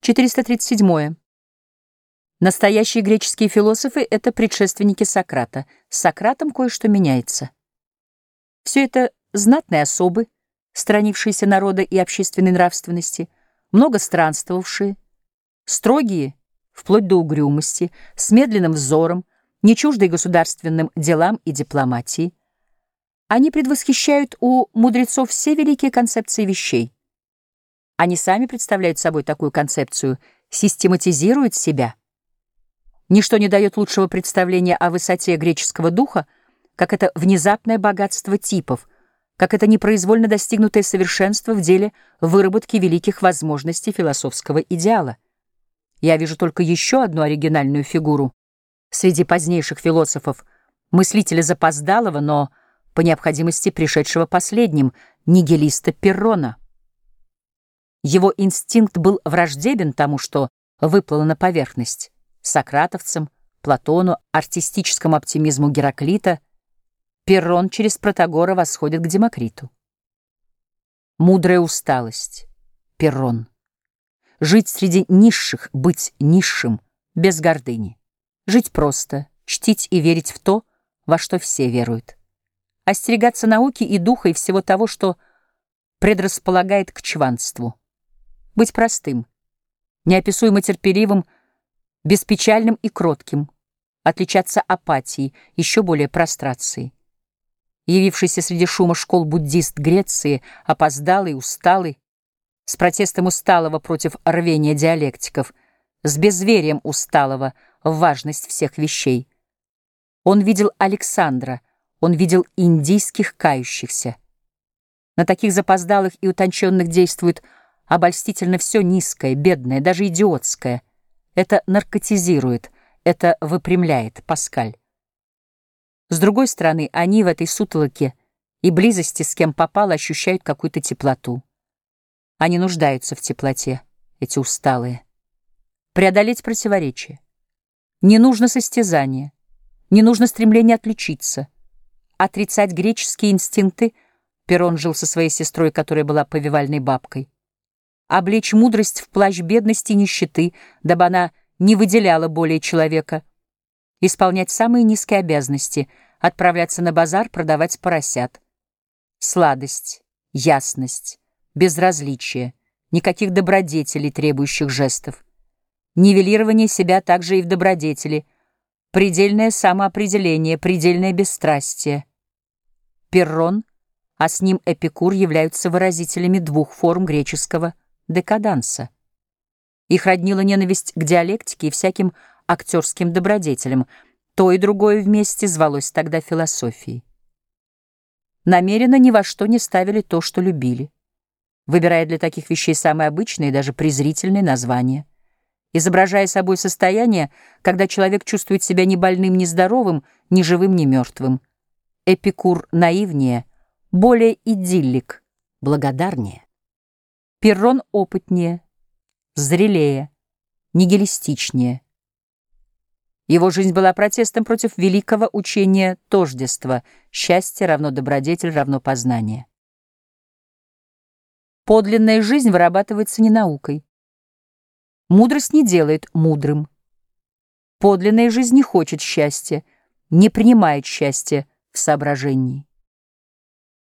437. Настоящие греческие философы — это предшественники Сократа. С Сократом кое-что меняется. Все это знатные особы, сторонившиеся народа и общественной нравственности, много странствовавшие, строгие, вплоть до угрюмости, с медленным взором, не чуждые государственным делам и дипломатии. Они предвосхищают у мудрецов все великие концепции вещей. Они сами представляют собой такую концепцию, систематизируют себя. Ничто не дает лучшего представления о высоте греческого духа, как это внезапное богатство типов, как это непроизвольно достигнутое совершенство в деле выработки великих возможностей философского идеала. Я вижу только еще одну оригинальную фигуру среди позднейших философов, мыслителя запоздалого, но по необходимости пришедшего последним, нигилиста Пиррона. Его инстинкт был враждебен тому, что выплыло на поверхность. Сократовцам, Платону, артистическому оптимизму Гераклита. Пиррон через Протагора восходит к Демокриту. Мудрая усталость. Пиррон. Жить среди низших, быть низшим, без гордыни. Жить просто, чтить и верить в то, во что все веруют. Остерегаться науки и духа и всего того, что предрасполагает к чванству. Быть простым, неописуемо терпеливым, беспечальным и кротким, отличаться апатией, еще более прострацией. Явившийся среди шума школ буддист Греции, опоздалый, усталый, с протестом усталого против рвения диалектиков, с безверием усталого в важность всех вещей. Он видел Александра, он видел индийских кающихся. На таких запоздалых и утонченных действует обольстительно все низкое, бедное, даже идиотское. Это наркотизирует, это выпрямляет Паскаль. С другой стороны, они в этой сутолоке и близости с кем попало ощущают какую-то теплоту. Они нуждаются в теплоте, эти усталые. Преодолеть противоречия. Не нужно состязание, не нужно стремление отличиться. Отрицать греческие инстинкты — Пиррон жил со своей сестрой, которая была повивальной бабкой. Облечь мудрость в плащ бедности и нищеты, дабы она не выделяла более человека. Исполнять самые низкие обязанности, отправляться на базар, продавать поросят. Сладость, ясность, безразличие, никаких добродетелей, требующих жестов. Нивелирование себя также и в добродетели, предельное самоопределение, предельное бесстрастие. Пиррон, а с ним Эпикур являются выразителями двух форм греческого декаданса. Их роднила ненависть к диалектике и всяким актерским добродетелям. То и другое вместе звалось тогда философией. Намеренно ни во что не ставили то, что любили, выбирая для таких вещей самые обычные и даже презрительные названия, изображая собой состояние, когда человек чувствует себя ни больным, ни здоровым, ни живым, ни мертвым. Эпикур наивнее, более идиллик, благодарнее. Пиррон опытнее, зрелее, нигилистичнее. Его жизнь была протестом против великого учения тождества: счастье равно добродетель равно познание. Подлинная жизнь вырабатывается не наукой. Мудрость не делает мудрым. Подлинная жизнь не хочет счастья, не принимает счастья в соображении.